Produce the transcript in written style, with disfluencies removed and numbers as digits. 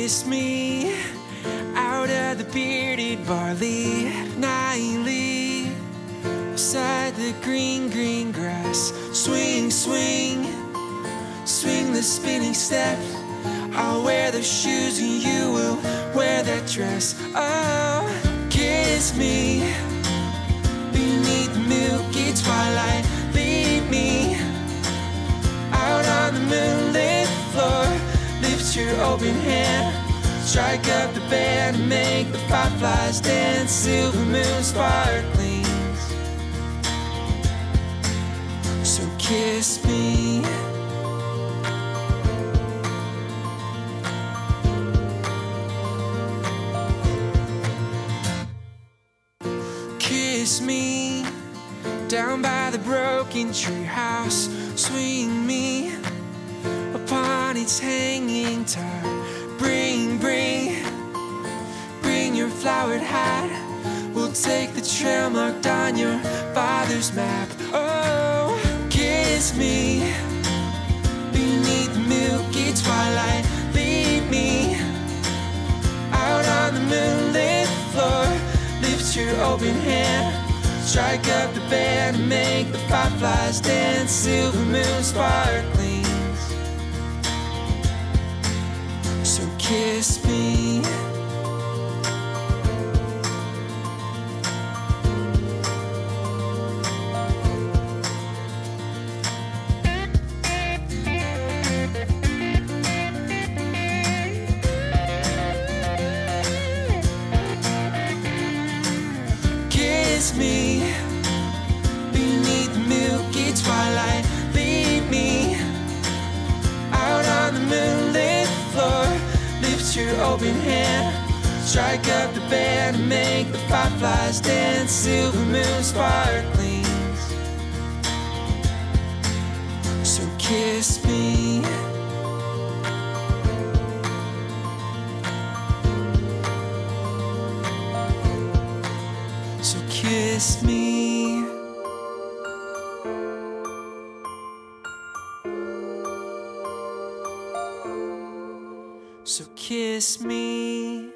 Kiss me out of the bearded barley nightly, beside the green, green grass. Swing, swing, swing the spinning step. I'll wear those shoes and you will wear that dress. Oh, kiss me beneath the milky twilight. Lead me out on the moonlit floor. Lift your open hand, strike up the band, and make the fireflies dance. Silver moon sparklings. So kiss me. Kiss me down by the broken tree house. Swing me upon its hanging top. Bring, bring, bring your flowered hat. We'll take the trail marked on your father's map. Oh, kiss me beneath the milky twilight. Lead me out on the moonlit floor. Lift your open hand, strike up the band, and make the fireflies dance. Silver moon sparklings. So kiss me. Kiss me beneath the milky twilight. Lead me out on the moonlit floor. Lift your open hand, strike up the band, and make the fireflies dance. Silver moon sparklings. So kiss me. So kiss me. So kiss me.